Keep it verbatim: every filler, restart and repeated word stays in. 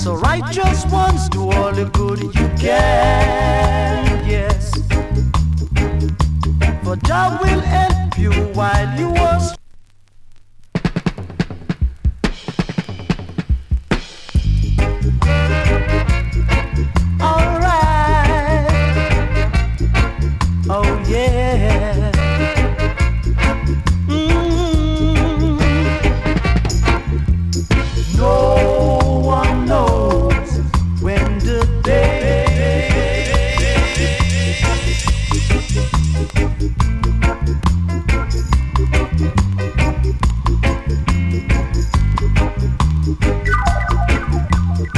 So write just once, do all the good you can, yes. For Jah will help you while you are strong. Alright, oh yeah.